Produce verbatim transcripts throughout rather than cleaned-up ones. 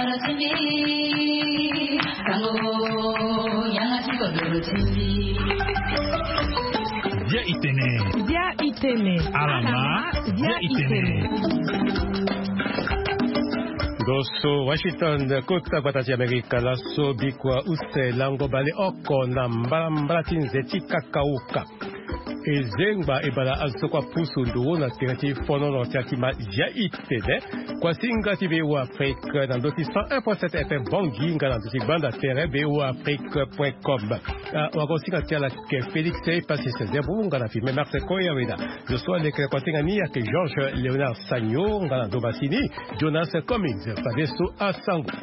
Dia itene. Dia itene. Alama. Dia itene. Doso Washington kota batati Amerika laso bikwa use lango bale oko na mbala mbala tinzeti kakauka. Ezengba ebala azokwa pusu nduwo na tirati fono no tiatima ya itene kwa singa tibe wa Afrique na doti cent un point sept F M bongi nga na doti banda terre be wa afrique point com wako singa tia la ke Félix Sey pasi se zebu nga na filme Marse Koya weda je sois le kwa singa ni ya ke Georges Léonard Sagno nga na Dobasini Jonas Cummings Fadeso Asango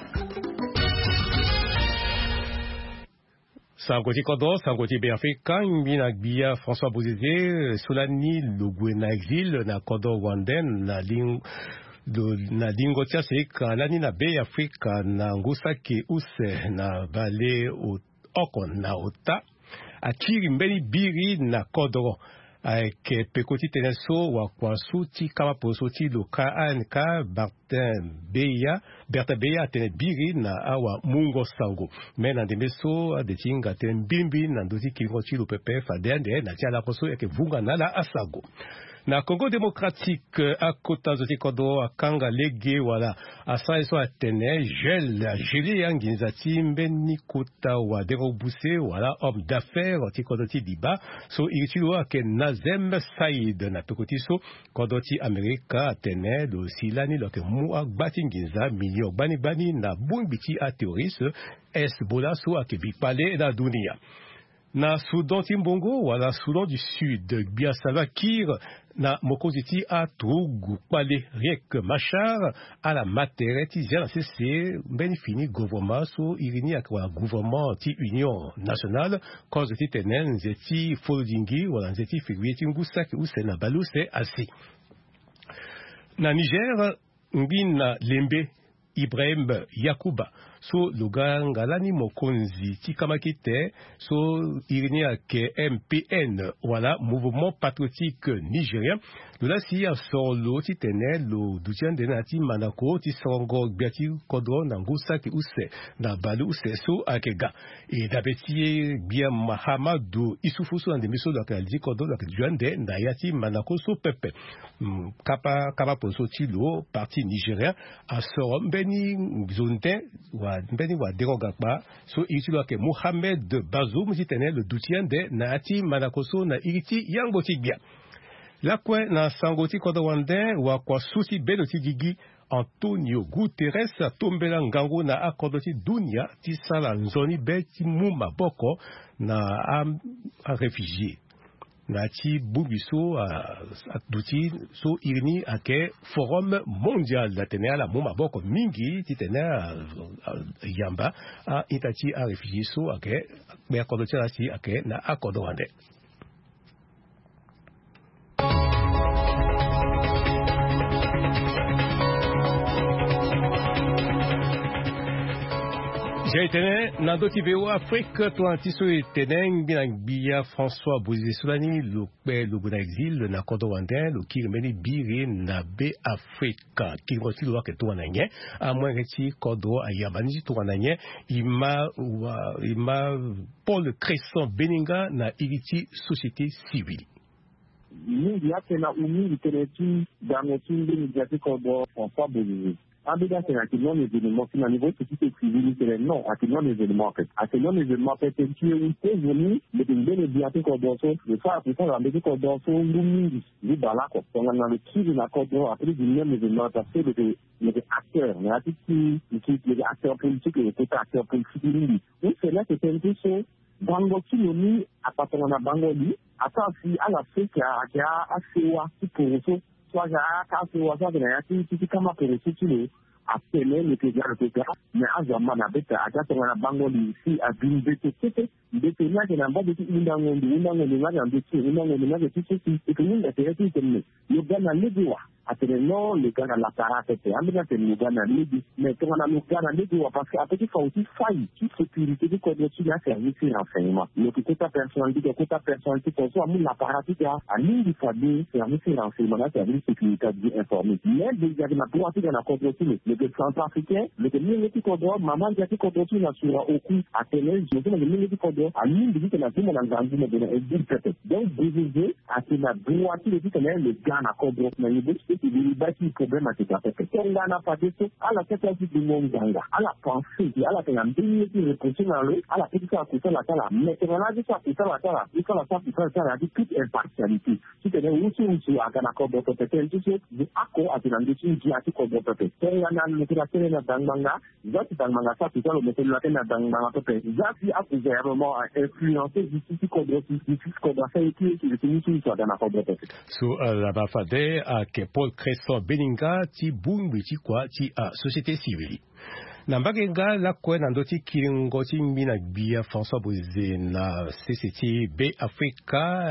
Sangoti Kodo, Sangoti Béafrika, Mbina Bia, François Bouzizé, Soulani, Lugwena Exil, na Kodo Wanden, na Ling, na Dingotia Seka, Lani na Béafrika, na Ngusaki Use, na Vale Okon, na Ota, Akiri Mbeni Biri, na Kodoro. Avec Pekoti Teneso, Wakwasuti, Kamaposoti, Luka Anka, Bartin Beya, Berta Beya, Tene Biri, na Awa Mungo Sango. Mais dans des mesos, des tinga, Ten Bimbi, Nandosi, Kilgoti, Lupepe, Fadende, Natia Koso, et que Vungana, la Asago. Na Congo démocratique, à Kota Zotikodo, à Kanga Lege, voilà, à Saïso Atene, Gel, Geli Anginzati, Mbeni Kota, ou à Deroboussé, voilà, homme d'affaires, Tikodoti Diba, so Irichilo Ake Nazem Saïd, na Tokotiso, Kodoti Amerika, Atene, do Silani, loke Moua Batinginza, Milio Bani Bani, na Bumbiti a théoris, Es Bolaso Ake Bipale, na Dunia. Na Soudan Timbongo, wala Soudan du Sud, Bia Salvakir, na Mokoziti a Trougou, Kwale, Riek Machar, à la Matereti, Zia, c'est ben fini gouvernement, so Irini a quoi gouvernement ti Union nationale, cause ti tenen, zeti Folodingi, wala zeti Figuier Timboussak, ou c'est na Balou, c'est assis. Na Niger, Mbina Lembe, Ibrahim Yakuba. So Lugangalani Mokonzi Tikamakite, so Irini ke M P N, voilà, mouvement patriotique nigérien. Là, si à solo, ti tenait le douzième de Nati Manako, ti songo, biati, kodro, nangusa, ki use, na balu, se so, akega. Et d'abeti, bien Mahamadou, Isufusu, en demiso, la kaldi, kodro, la kaldi, Nayati Manako, so pepe. Kapa, kapa poso, ti lo, parti nigérien, à sorom, beni, zonte, wa, beni, wa, derogakba, so, itulo, ke Mohamed Bazoum, ti tenait le douzième de Nati Manako, so, na iriti, yangoti, bien. La kwe na Sangoti Kodawande wa kwa susi beloti gigi Antonio Guterres tombela ngango na akodoti dunia ti sala nzoni beti muma boko na a, a réfugié. Na ti bubiso a, a duti so irini ake forum mondial da tene ala muma boko mingi ti tene a, a, a yamba a itati a réfugié so ake me akodoti la si ake na akodawande. J'ai été dans d'autres vidéos Afrique, toi, Tiso et Téneng, Bia François Bouzé Soulani, le père, le bon exil, le Nakodo Wandin, le Kirmeni Biri, Nabe Africa, qui reçut le que toi n'ayez, à moins que tu Kodo, à Yabani, toi n'ayez, il m'a, il m'a, Paul Cresson Beninga, na Iriti Société Civile. Nous, il y a que la Oumi, il était dans le film de médiatique Kodo, François Bouzé. Abida c'est un non événement qui à niveau société civile c'est non à non événement fait à non événement fait que tu es une venu mais une bonne bibliothèque au dorso le soir après ça la bibliothèque au dorso l'umi lui bala quoi on a dans le qui de la code après du même événement parce que les les acteurs mais à qui qui les acteurs politiques et les acteurs politiques lui donc c'est là que c'est un peu ça bango qui l'umi appartenant à bango lui attends si à la fin qui a qui a assez wa qui pour ça soit à quatre ou à ça de la qui qui comme pour ce qui est après le président le président mais à zaman avec à quatre ou à bango ici à bin de tete de tete là que n'importe qui une dans une une dans une là dans une une dans une là que tout ceci et que nous la terre qui comme le Ghana le doit après non le Ghana la parate c'est amener que le Ghana le dit mais quand on a le Ghana le doit parce qu'après il faut aussi faillir qui sécurité du code de la service renseignement le côté personnel du côté personnel qui soit mon appareil qui a à ligne du fabien service renseignement service sécurité bien informé mais déjà ma droite dans la code le que centrafricain, le que mingi kodo, maman jati kodo tu na sura oku, à télé, je sais que mingi kodo, à l'une de la vie, on a vendu le donner et dire peut-être. Donc, diviser, à ce la droite, le dit que le Ghana kodo, mais il veut que il bâtit problème à cette affaire. Quand Ghana pas de tout, à la tête du monde Ghana, à la pensée, à la tête d'un qui réponse à l'eau, à la petite à côté la tala, mais que la dit ça, c'est la tala, et quand la table est ça, la dit toute impartialité. Si tu es où tu es à Ghana kodo, peut-être, tu sais, de accord à tes ambitions, tu as tout kodo, peut-être. Quand il y a une météo na dangmanga, zati dangmanga ça, tu as le météo na dangmanga, peut-être. Zati a pouvoir influencer du site kodo, du site kodo, ça et qui est le site sur Ghana kodo, peut-être. Sur la bafade, à que Paul Cresson Beninga, ti boum, ti quoi, ti a société civile. Nambagenga la kwe nandoti kiringo ti mbina bia François Bozé na C C T B Africa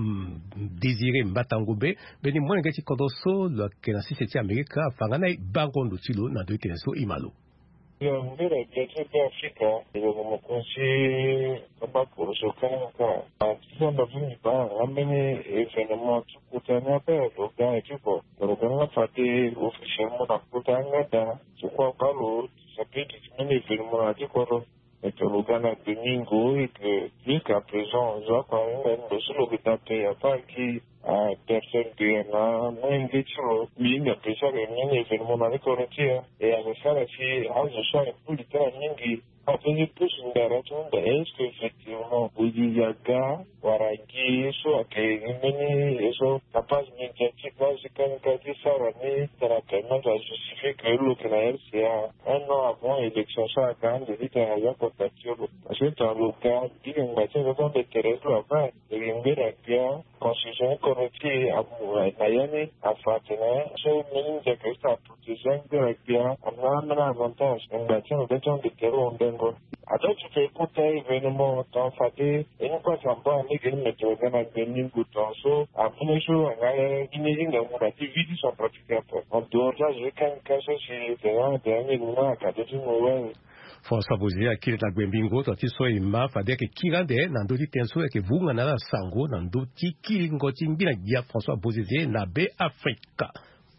désiré Mbatangube beni mwenga ti kodoso la ke na C C T America fangana bangondo tilo na do keneso imalo. Ya mbira bia B Africa yo mo konsi kaba ko so kana ka tisa mbavuni ba ambeni evenement tukutana pa do ga tipo ko kana fati officiellement na kutanga da kwa kalo sapete un événement à Dikoro et que le Ghana domingo et que jusqu'à présent on a quand même le seul hôpital qui a pas qui a personne qui a moins de choses mais il y a déjà un événement avec Corotia et avec ça aussi à ce soir pour le temps mingi après plus une direction est-ce que effectivement Boudiaga Waragi so que meni eso capaz médiatique là c'est comme quand il sort mais ça la permet de justifier que le Canada c'est un an avant l'élection ça quand il était à la cotation parce que dans le cas il y a une bataille de terrain là-bas il y a une guerre constitution corrective à Miami à Fatima so meni de que ça protéger bien on a un avantage une bataille de terrain alors tu peux écouter événement dans Faté et nous pas savoir ni que nous mettons dans la Benin Gouton so après ça on a une ligne de mon activité sont pratiquées en dehors là je quand quand c'est c'est dernier mois quand tu nous François Bozé akili la gwembingo to ti so ima fade ke kirande na ndoti tenso ke vunga na sango na ndoti kilingo ti mbina ya François Bozé na B Africa.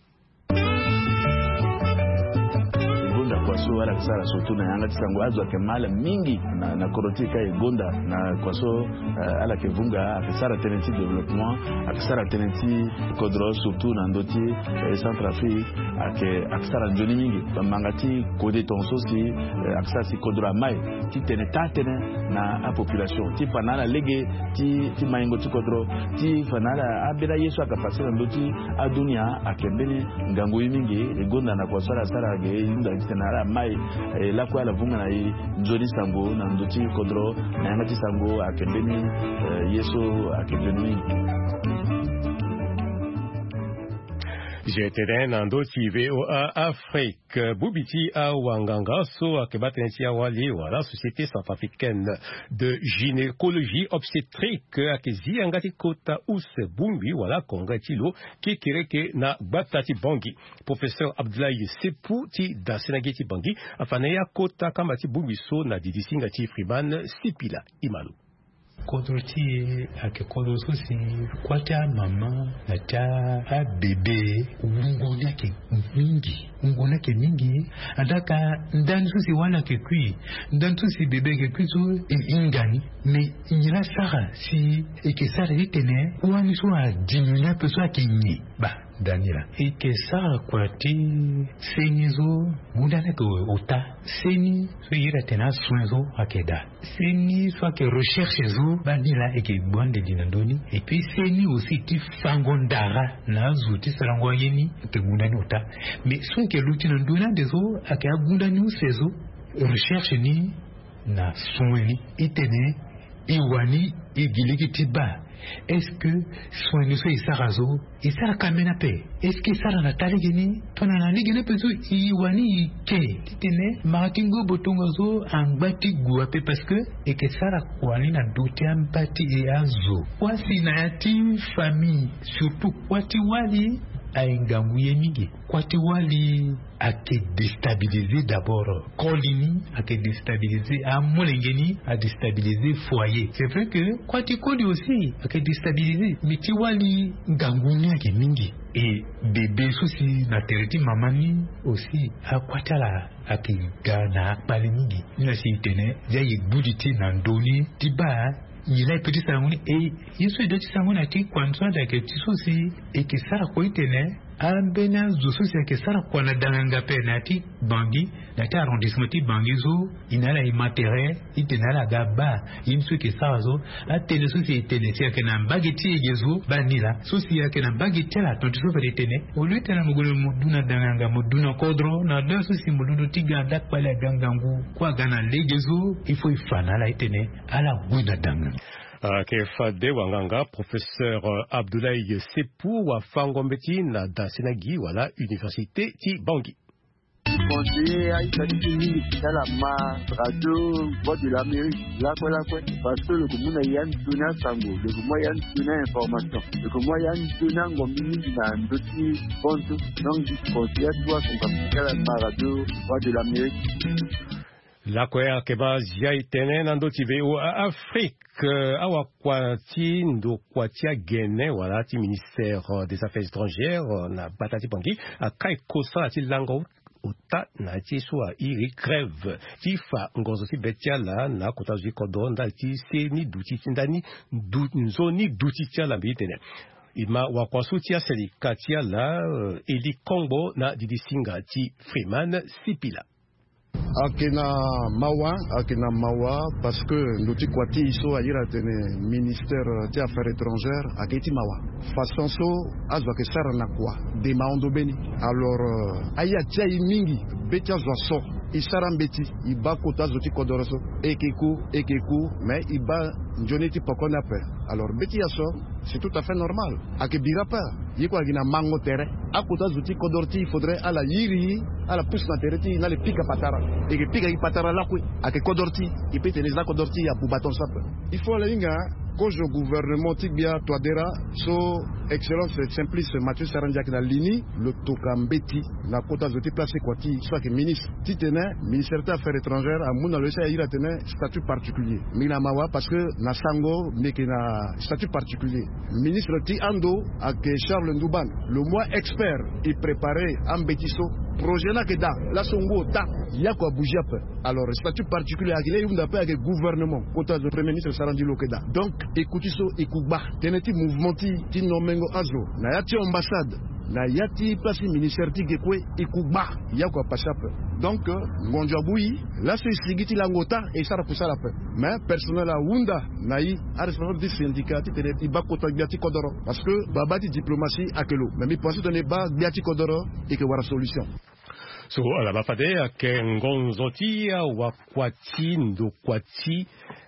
Kwaso wala kisara sotu na yanga tisango azo akemala mingi na, na korotika egonda na kwaso uh, ala kevunga akisara tenenti development akisara tenenti kodro surtout na ndoti eh, Centrafrique ake akisara joni mingi bamangati kode tonso si eh, akisara si kodro mai ti tene tatene na a population ti fanala lege ti ti maingo ti kodro ti fanala abira yesu akapasi na ndoti adunia akembeni ngango mingi egonda na kwaso ala sara ge inda tena mai la kwa la vunga na nzoni sango na ndoti kodro na ngati sango akembeni yeso akembeni J'étais dans ndoti V O A Afrique Boubiti a Wanganga so akebatensi a wali wala société centrafricaine de gynécologie obstétrique akezi angati kota use bumbi wala kongatilo ki kireke na batati bangi professeur Abdoulaye Sepou ti da senageti bangi afanaya kota kamati bumbi so na didisinga ti Freeman Sipila Imalo kodroti ake kodoso si kwata mama na cha a bebe ungona ke mingi ungona ke mingi andaka ndanzu si wana ke kui ndanzu si bebe ke kui so ingani me nyira sara si eke sara itene wani so a diminuer pe so akinyi ba Daniela eke sara kwati senizo mundana ko ota seni so yira tena soinzo akeda seni so ke recherche zo Daniela eke bonde dinandoni et puis seni aussi ti fangondara na zuti sarango yeni ke mundana ota mais so ke luti nandona dezo ake agundani usezo recherche ni na soini itene iwani igiliki tiba. Est-ce que soin de ce isarazo isara kamena pe est-ce que sara na taligeni tona na ligeni pe so iwani ke titene makingo botongozo angbati gua pe parce que et que sara kwani na doute ambati e azo kwasi na yatim famille surtout kwati wali ainganguye mingi kwati wali ake déstabiliser d'abord kolini ake déstabiliser a molengeni a déstabiliser foyer. C'est vrai que kwati koli aussi ake déstabiliser miti wali ngangunya ke mingi et bébé souci na teriti mamani aussi a kwatala ake gana pali mingi na si tene ya yibuditi na ndoni tiba il a petit sangoni et il se dit sangoni ati kwanza da ke tisosi et que ça koitene ambena zososi ke sara kwana danganga pe nati bangi nati arrondissement ti bangi zo inala imatere itenala gaba insu ke sazo a tele sosi tele sia ke na bageti egezo banila sosi ya ke na bageti la tonto so fere tene o lui tena mugolo muduna danganga muduna kodro na da sosi mududu tiga dak pala gangangu kwa gana legezo il faut ifana la itene ala gwina danganga. Uh, Kefade Wanganga, professeur uh, Abdoulaye Sepou wa Fangombeti na Dasenagi wala Université ti Bangui. Conseiller à Italie, dans la ma radio Voix de l'Amérique, là quoi là quoi, parce que le commun a yann tuna sango, le commun yann tuna information, le commun yann tuna ngomini na ndoti ponto, donc conseiller toi son capital à la radio Voix de l'Amérique. La kwea keba zia itene nando tive o Afrique awa kwati ndo kwatia Guinée wala ti ministère des affaires étrangères na batati bangi akai kosa ti lango uta na ti soa iri grève ti fa ngozo ti betia la na kota zi kodonda ti seni duti tindani du nzoni duti tia la bitene ima wakwasu tia seli katia la Eli Kongbo na didi singa ti Freeman Sipila. Akena mawa akena mawa parce que ndoti kwati iso ayira tene ministère des affaires étrangères aketi mawa façon so azwa ke sara na kwa de maondo beni alors uh, aya tia mingi betia zwa so isara mbeti iba kota zoti kodoroso ekeku ekeku mais iba njoneti pokona pe alors beti aso c'est tout à fait normal akebira pa yiko agina mango tere akota zoti kodorti il faudrait ala yiri ala pousse na tereti na le pika patara et que pika patara la kwe ake kodorti ipete les kodorti ya bubaton sap il faut la inga kojo gouvernement tibia toadera so excellence simplice Mathieu Sarandiak na lini le tokambeti na kota zoti place kwati soit que ministre titene ministère des affaires étrangères a muna le sa ira tene statut particulier mina mawa parce que na sango meke na statut particulier ministre ti ando ak Charles Ndouban le mois expert il préparait en betiso projet na keda la songo ta yako bougiap alors statut particulier ak le yunda pe ak gouvernement kota de premier ministre Sarandi Lokeda donc écoutez so ikuba teneti mouvement ti ti nomengo azo na yati ambassade na yati place ministère ti gekwe ikuba yako pasap donc ngonjabui la se sigiti langota et ça pour ça la paix mais personnel a wunda na yi a responsable du syndicat ti teneti ba kota biati kodoro parce que babati diplomatie akelo mais mi pense donner ba biati kodoro et que voilà solution. So ala bafade ke ngonzoti wa kwati ndo kwati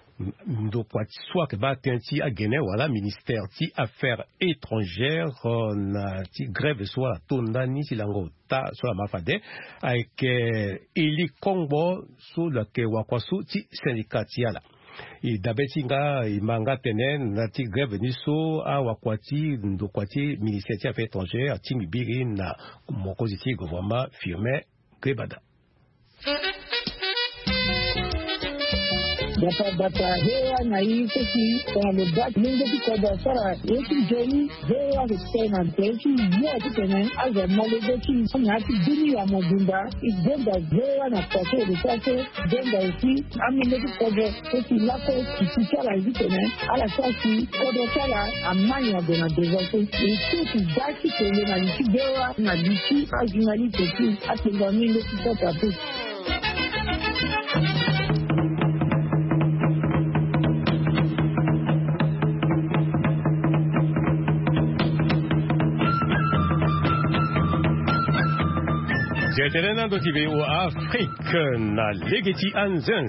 ndo kwati soit ke ba tenti a Guinée wala ministère ti affaires étrangères na ti grève soit tondani ti lango ta soit mafade avec Eli Kongbo so la ke wakwasu ti syndicat ti ala i dabetinga imanga tenen na ti grève ni so a wakwati ndo kwati ministère ti affaires étrangères ti mibiri na mokozi ti gouvernement firme Kebada. Data data hewa na hii sisi kwa mabati mingi kwa sara yetu jeni hewa kutena teki ya kutena aza malegechi nyati dini ya mabunda igenda hewa na kwa risase genda usi amine kwa sisi lako kisara hitene ala sasi kwa sara amanya dona dezote sisi daki kwenye na lisi hewa na lisi ajinali teki atenga mingi kwa tapu. Jeterena do T V O Afrique na legeti anzen zele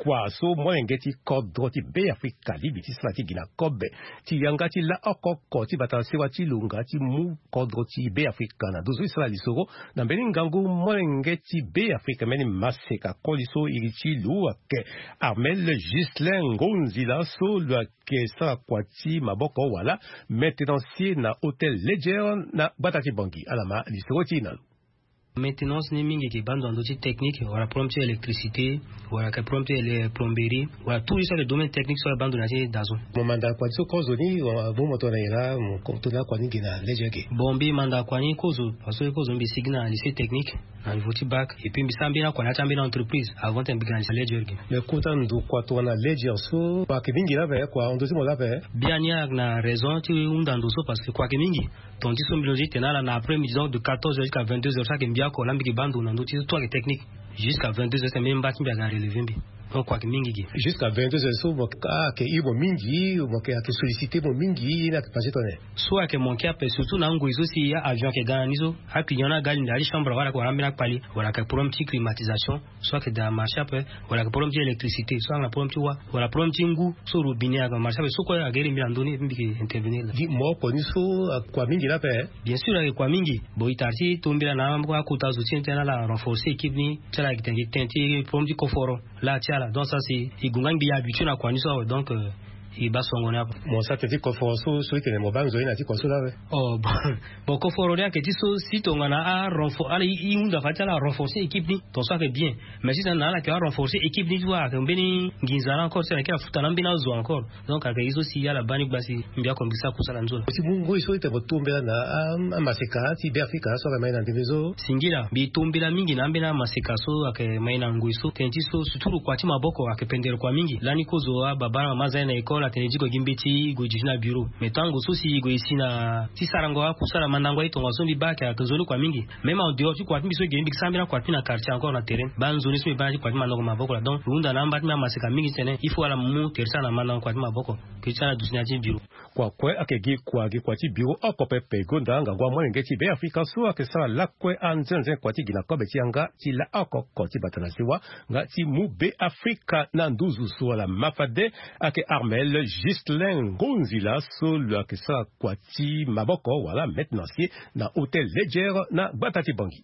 kwa so molenge ti kodro ti be Afrika libi ti sla ti gina kobe ti yanga ti la okoko ti bata sewa ti lunga ti mu kodro ti be Afrika na dozo isla lisoro na mbeni ngangu molenge ti be Afrika meni maseka koliso iri ti lu ake Armel Gislain Ngonzila so lu ake sa kwa ti maboko wala maintenancier na Hotel Ledger na Batati Bangi alama lisoro ti nalu. Maintenance ni mingi ki bando ndoti technique wala prompte électricité wala ka prompte les plomberie wala tout ça le domaine technique sur la bande nati dazo mo manda kwa so kozo ni bo moto na ila mo kontona kwa ningi na lejege bombi manda kwa ni kozo parce que kozo mbi signa lycée technique na voti bac et puis mbisambi na kwa na tambi na entreprise avant de mbiga na lejege le content ndo kwa to na lejege so kwa kingi la ve kwa ndozi mo la ve bien ya na raison ti unda ndo so parce que kwa kingi ton ti so mbiloji tenala na après midi de quatorze heures jusqu'à vingt-deux heures ça que mbia ko lambi ki bando na ndo ti to technique jusqu'à vingt-deux heures c'est même ba mbia ga relever mbi kwa mingi gi jusqu'à vingt-deux heures so mo ka ke ibo mingi mo ke ke solliciter mo mingi na ke passer tonne soit que mon cap surtout na ngo izo si ya avion ke gana nizo ha client gali ndali chambre wala ko ramina pali wala ka pour un petit climatisation soit que da marché après wala ka pour un petit électricité soit na pour un petit wa wala pour un petit ngu so robinet ga marché so ko ya geri mi andoni mbi ke intervenir di mo ko ni so kwa mingi la pe bien sûr kwa mingi bo itarsi tombira na ko ko tazu tena la renforcer équipe ni tela ki tengi tenti pour un petit confort là tiala donc ça c'est igungang bi habitué na kwa niso donc euh, il bas songona mon ça te dit confort so so que mo banzo ina ti ko so la oh bon confort ya que ti so si to ngana a renforcer ali i unda fa tala renforcer équipe ni to ça fait bien mais si ça na la que renforcer équipe ni toi que mbeni nginzana encore c'est la que futa na mbina zo encore donc avec iso si ya la bani basi mbia ko mbisa ko sala nzola si bungo iso ite botumbela na maseka ti be Afrika so ka maina ndimezo singira bi tumbila mingi na mbina maseka so ake maina nguiso tenti so suturu kwa ti maboko akependele kwa mingi lani ko zo baba maza na ikola tenji ko gimbeti go jina bureau metango so si go isina ti sarango akusala mandango ito ngosombi baka kazoni kwa mingi même en dehors tu kwa timbi so gembi sambira kwa tina quartier encore na terrain banzoni so ba kwa mandango maboko la donc runda na mbati na maseka mingi tene il faut ala mu tersa na mandango kwa maboko kichana dusina ti bureau kwa kwe akegi kwa gi kwa ti bureau akope pe gonda nga gwa mwenge ti be Afrika so akesa la kwe anzenze kwa ti gina kobe ti anga ti la akoko ti batana siwa nga ti mu be Afrika na nduzu so la mafade ake Armel Gislain Ngonzila so le akesa kwa ti maboko wala maintenancier na Hotel Ledger na Batati Bangi.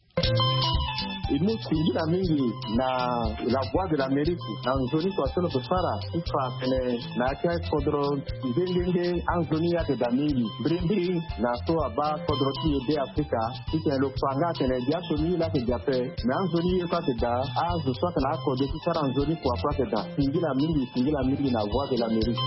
imusingira mingi na la voix de l'Amérique na nzoni kwa solo kusara ifa kene na kia kodro ngengenge anzoni ya da mingi brindi na so aba kodro ti de Afrika ite lo panga kene dia so ni la ke jape na anzoni kwa ke da azu so kana ko de sara nzoni kwa kwa ke da singira mingi singira mingi na voix de l'Amérique.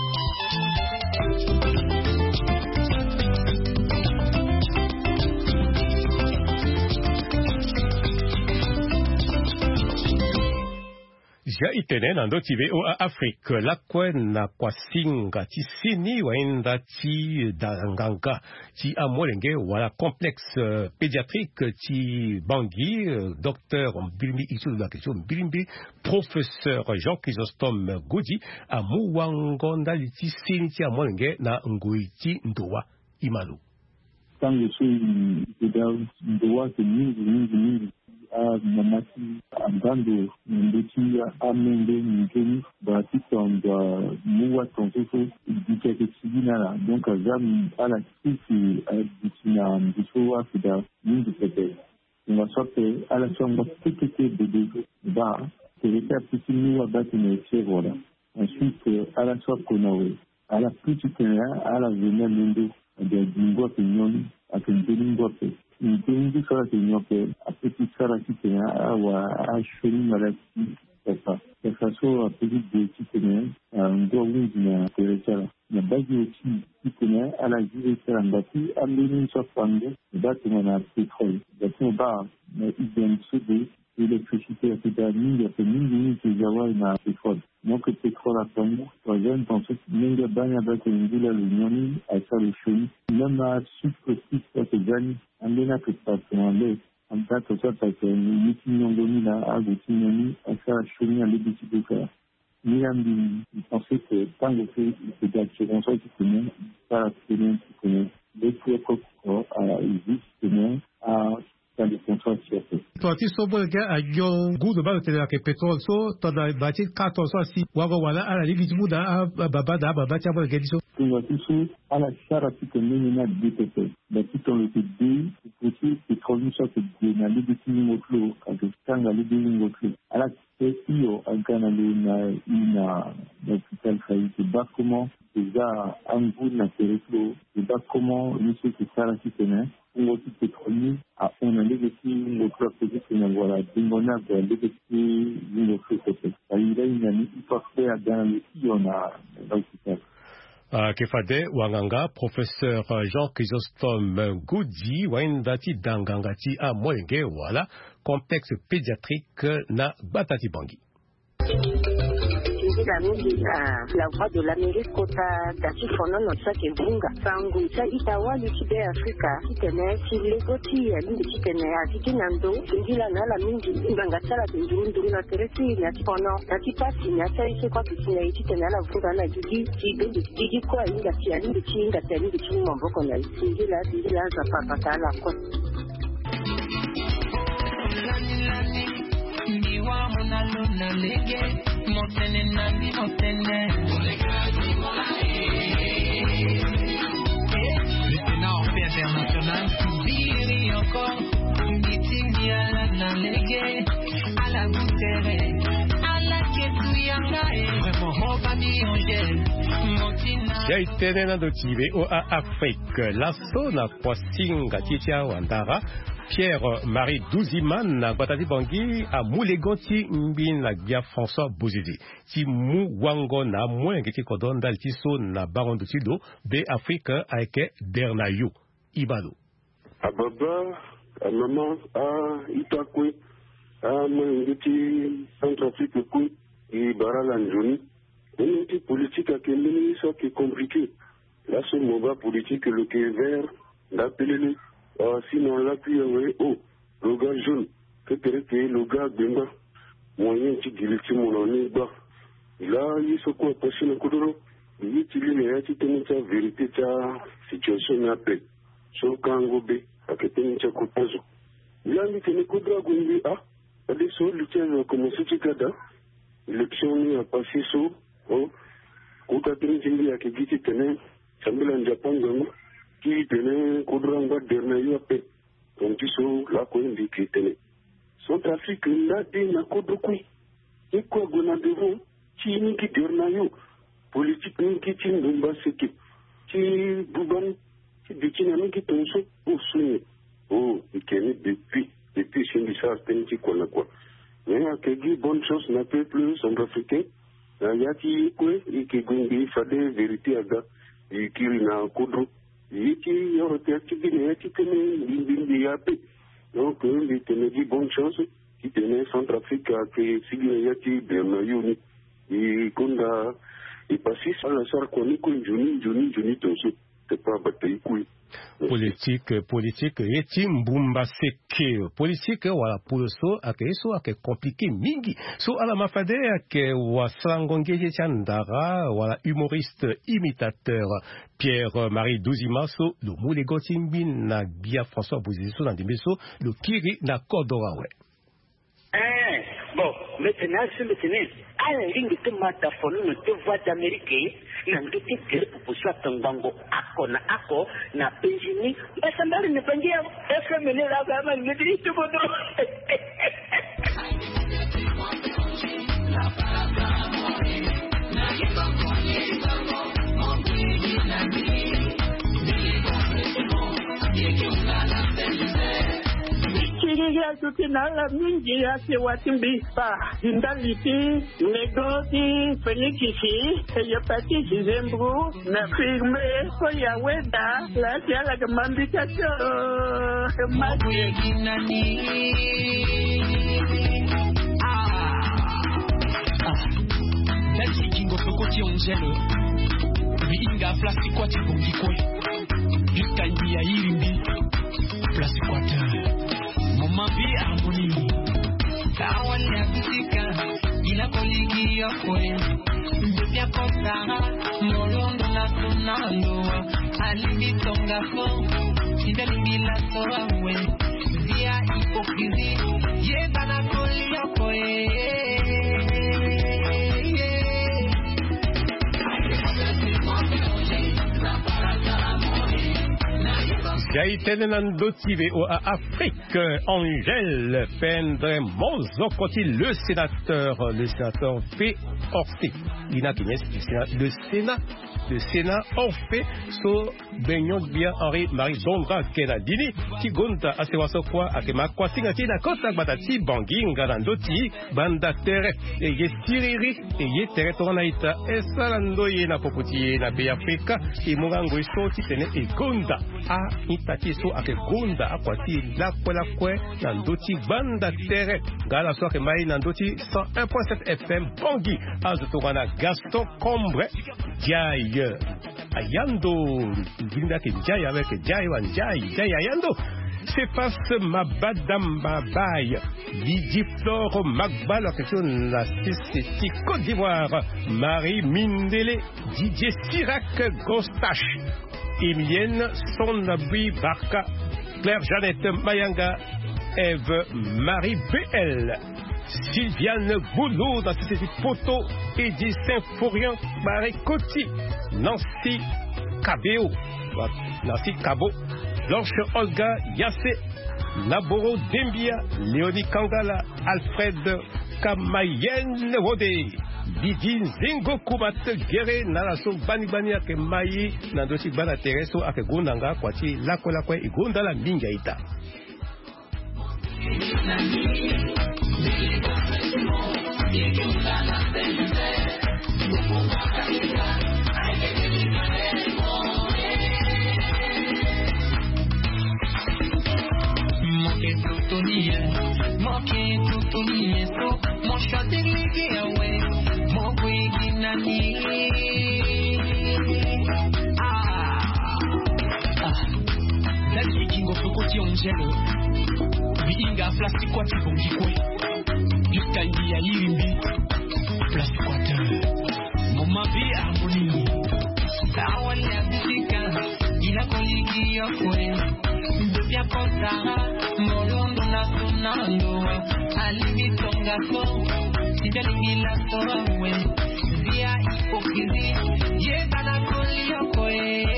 Ja itene na ndo tive o Afrique la kwen na kwa singa ti sini wainda ti danganga ti amolenge wala complexe uh, pédiatrique ti Bangui uh, docteur Mbilimbi isu la question Mbilimbi professeur Jean Chrysostome Godi amuwangonda li ti sini ti amolenge na ngui ti ndowa imalu tangu so ndowa ke mingi mingi mingi a mamati andando ndoti amende ngeni ba titonda muwa tonso dikeke sigina donc azam ala kisi dikina ndiko afida mingi pete nga sote ala songa tikete de ba teleka pisini wa batine chevola ensuite ala sokonawe ala pititena ala vena mendo de dingo pinyoni akendingo pe Ndio sara kinyope apeti sara kitena awa ashuri maraki papa papa so apeti de kitena ndo wingi na terechara na baji oti kitena ala jire sara ndati amini so fande ndati na petrol ndati ba na idem sudi l'électricité a fait mingi a mingi qui jawa na petrol donc le pétrole a pris trois ans dans ce mingi banya ba ko ngila l'union a ça le chou même à substitut ça que gagne andena que ça le en fait ça ça que ni kinyongoni la a de kinyoni a ça chou ni a le petit de faire ni ambi penser que tant que c'est c'est d'assurance qui connaît ça c'est bien qui connaît les quoi à existe à dans les contrats. to ti so bo ke ayo gudo ba te la ke petrol so to da ba ti quatorze so si wa wa wala ala li bitu da baba da baba ti abo ke di so kwa tisu ala sara ti ke ni na D P P ba ti to le di ti petrol so ke na li bitu ni motlo ka ke tanga li bitu ni motlo ala ke io agana li na ina l'hôpital Faïti ba comment déjà un bout na territoire ba comment ni ce que sara ti tene ngo ti petrol a on a les petits ngo club que na voilà dingona de les petits ngo club ça il a une année parfait à dans le on a l'hôpital Uh, Kefade Wanganga, professeur Jean Chrysostome Goudi, Windati Dangangati a Mwenge, voilà, complexe pédiatrique na Batati Bangi. La mingi la voix de l'Amérique kota dati fono no sake bunga sangu sa itawa likibe Afrika kitene silegoti ya lingi kitene ya kikinando ngila na la mingi nganga sala ndundu na teresi ya fono dati pasi ya sai se kwa kitene kitene la vuga na gigi gigi gigi kwa inga tia lingi chinga tia lingi chinga mboko na ngila ngila za papa kala kwa Ndiwa mona luna lege Motene nandi motene Le Sénat en paix international Biri encore Mitingi ala nalege Ala butere Ala ketu yangae Vraiment hoba mionge Motina Yaitene na dotibe o a Afrique Lasso na kwasinga titia wandara Pierre-Marie Douziman na Batati Bangi a Moulegonti mbin la Bia François Bozidi. Ti mou wango na mwenge ti kodon dal ti so na baron de Tido be Afrique aike Dernayo. Ibado. A baba, a maman, a Itakwe, a mwenge ti Centrafrique kwe, i Baralanjoni. Une petite politique à Kémini, ça qui est compliqué. Là, ce mot politique, le qui est vert, l'appelé Uh, sinon là puis ouais oh le gars jaune que que le gars bemba moyen qui diliti mon ami ba là il se quoi passer le kodoro il utilise les atités de vérité ta situation na paix so kango be aketeni cha kupazo là il tenait kodra gombi ah allez so lutter comme ce qui kada élection ni a passé so oh kuta trinjili akigiti tene chambela Japon gango qui tenait Kodranga Dernayo Ape, donc tu sais, là, quoi, il dit qu'il tenait. Son trafic, là, des Nakodokui. Et quoi, Gona devant, qui n'y qui Dernayo, politique, n'y qui tient Dumba Seke, qui Bouban, qui détient qui Tonso, au Souné. Oh, il tenait depuis, depuis, c'est une bizarre, c'est quoi, là, quoi. Mais, à Kegi, bonne chose, n'a pas plus, centrafricain, il y a qui, quoi, et qui, il fallait vérité à gars, et qui, il n'a Kodro. Yiki yoroti akibine yaki tene limbindi yape donc il tenait dit bonne chance qui tenait Centrafrique que sigile yaki Dernayo ni et konda et passis à la sar koni ko juni juni juni toso c'est pas bataille kui politique politique eti mbumba seke politique wala pulso ake so ake compliqué mingi so ala mafade ake wasangongeje chandara wala humoriste imitateur Pierre-Marie Douzima so le moulégoti mbin na Bia François Bozidi so na dimbeso le kiri na kodora we eh bon maintenant c'est maintenant à la ligne de mataphone ne te voix d'Amérique na ndote kere pupusa tangango ako na ako na penjini basa mbali ne pangia F M L la kama ni ndi tubodo ya tutina la mingi ya se watimbi pa indaliti negoti fenikisi ya pati zembru na firme ko ya weda la ya la mambika to maji nani ah Lati kingo pokoti onjelo Vinga plasti kwa tibongi kwe Vika ya irimbi Plasti kwa te Mamabi harmonie Kawali ya kutika Ila koligi ya kwe Mbipya kosara Molondo na tunando Alibi tonga fo Sida libi la soa we Via hipokrizi Jaiten Nandotive au Afrique, Angèle Pendremoso, le sénateur, le sénateur fait Orphée. Lina Kenyes, le Sénat, le Sénat Orphée, so Benyon bien Henri Marie Dondra Kenadini, qui gonta à se waso kwa akema kwa singati na kota batati bangi ngarandoti banda terre et ye tiriri et ye territoire naita esalando ye na poputi na be Afrika e mongango isoti tene e gonda a itati so ake gonda akwati la kwela kwe na ndoti banda terre ngala so ke mai na ndoti cent un point sept F M bangi azotorana Gaston Combre Diaye Ayando Vinda ke Diaye avec Diaye wan Diaye Diaye Ayando c'est face ma badam babaye Lydie Flore Magba la question la C C T Côte d'Ivoire Marie Mindele Didier Sirac Gostache Emilienne Sonabui Barca Claire Jeannette Mayanga Eve Marie B L Sylviane Boulot dans C C T Poto Edith Saint-Florian Marie Coty Nancy Cabeo Nancy Cabo Blanche Olga Yassé Naboro Dembia Léonie Kangala Alfred Kamayen Wode Didi Zengo Kubat Gere Naraso Bani Bani Ake Mayi Nandosi Bana Tereso Ake Gondanga Kwati Lako Lakwe Igonda la Mingaita Moke tutunie, moke tutunie so, mo shate lege awe, mo kwegi nani. Ah, ah, lagi kingo fokoti onjelo, biinga plastic kwa tibongi kwe, yukangi ya irimbi, plastic kwa te, momabi harmoni, awali ya bisika, ila koligi ya kwe. Devia contara, morondo na sonando, alivitonga so, sijalingi la soawe, via hipokrisi, ye bana koliyoko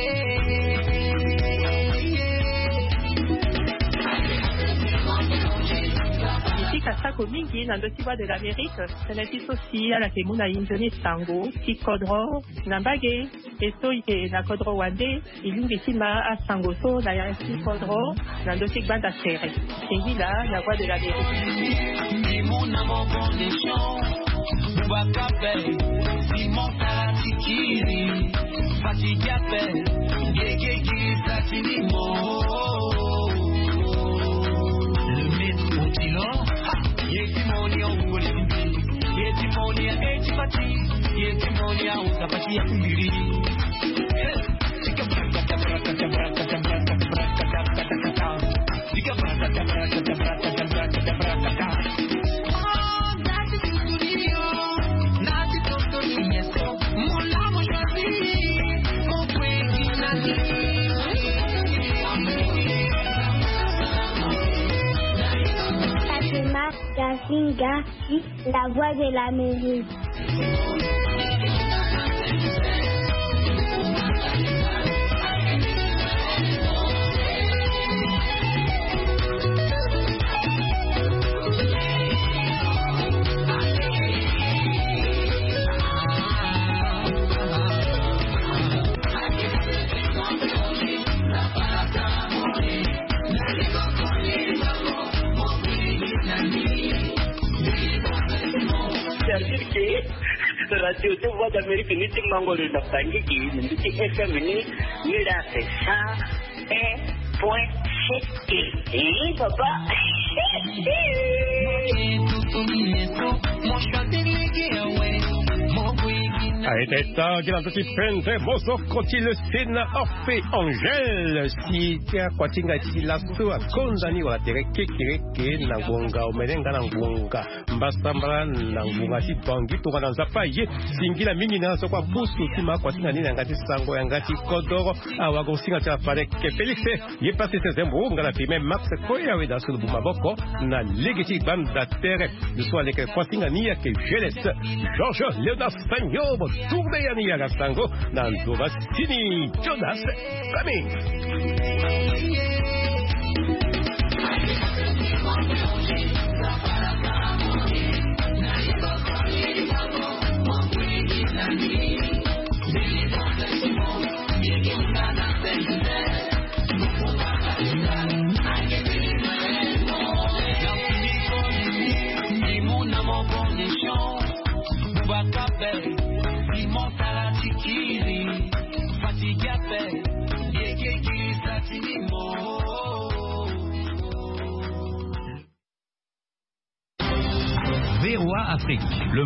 Ici, Kasako Mingi, dans le Tiwa de l'Amérique, c'est l'indice aussi à la Kemuna Indone Sango, Kikodro, Nambage, et Soike, la Kodro Wande, Ilungisima à Sangoso, la Yansi Kodro, dans le Tigban d'Astere. C'est là, la voix de l'Amérique. Simon Amon des champs, Bouakape, Simon Taratikiri, Fatigape, Gégé Satinimo. Yetimonia ungolimi, yetimonia ejipati, yetimonia utapati ya kumbiri. Sika braka braka braka braka braka braka braka. Sika braka braka braka braka braka. Oh, nati tuturio, nati tuturio so, mola mojazi, mokwengi nani. Gazinga, la voix de l'Amérique. Radio de Voix d'Amérique, nous sommes mangolés dans la Tanguy, nous sommes F M, nous là c'est ça, un point sept. Et papa, mon chanteur légué, ouais, mon Aiteta gilantuti pente moso koti le sena orfe Angel si tia kwatinga ti lasto akondani wa tereke kireke na ngonga omelenga na ngonga mbasambala na ngonga ti bangi to kana zapaye singila mingi na so kwa pusu ti ma kwatinga ni ngati sango ngati kodoro awa go singa ta pare ke Felix ye passé ses embou ngala fi même Max Koya we da sulu bumaboko na legiti banda terre de so avec kwatinga ni ke Jeles Georges Leonas Sanyobo tourne ya ni ya sango na ndoba sini Jonas coming V O A Afrique. Le